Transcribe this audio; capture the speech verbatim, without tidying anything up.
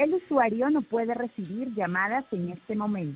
El usuario no puede recibir llamadas en este momento.